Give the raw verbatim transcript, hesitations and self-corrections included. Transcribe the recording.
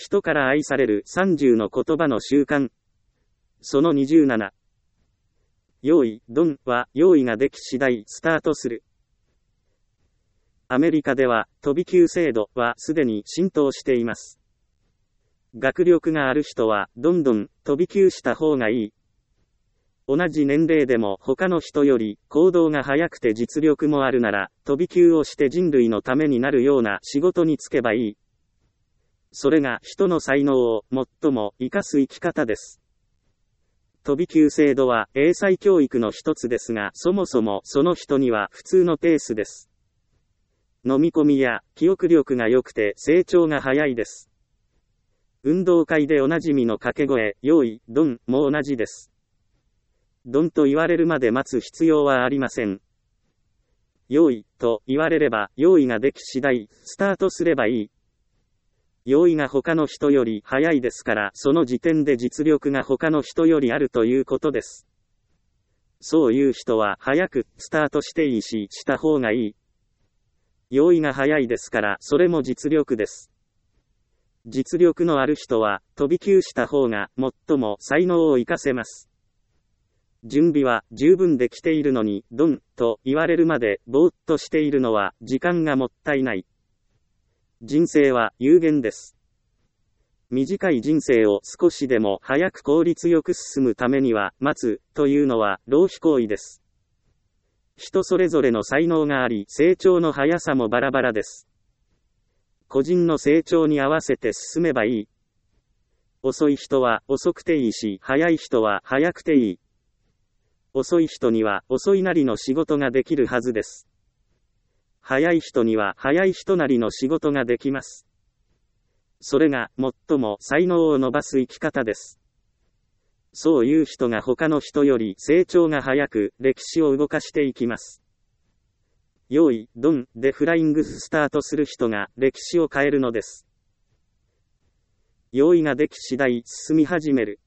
人から愛されるさんじゅうの言葉の習慣。そのにじゅうなな。用意、ドンは、用意ができ次第スタートする。アメリカでは、飛び級制度はすでに浸透しています。学力がある人は、どんどん飛び級した方がいい。同じ年齢でも他の人より行動が早くて実力もあるなら、飛び級をして人類のためになるような仕事に就けばいい。それが人の才能を最も生かす生き方です。飛び級制度は英才教育の一つですが、そもそもその人には普通のペースです。飲み込みや記憶力が良くて成長が早いです。運動会でおなじみの掛け声、用意、ドンも同じです。ドンと言われるまで待つ必要はありません。用意と言われれば、用意ができ次第、スタートすればいい。用意が他の人より早いですから、その時点で実力が他の人よりあるということです。そういう人は早くスタートしていいし、した方がいい。用意が早いですから、それも実力です。実力のある人は、飛び級した方が最も才能を活かせます。準備は十分できているのに、ドンと言われるまでぼーっとしているのは時間がもったいない。人生は有限です。短い人生を少しでも早く効率よく進むためには、待つというのは浪費行為です。人それぞれの才能があり、成長の速さもバラバラです。個人の成長に合わせて進めばいい。遅い人は遅くていいし、早い人は早くていい。遅い人には遅いなりの仕事ができるはずです。早い人には早い人なりの仕事ができます。それが最も才能を伸ばす生き方です。そういう人が他の人より成長が早く歴史を動かしていきます。用意、ドンでフライングスタートする人が歴史を変えるのです。用意ができ次第進み始める。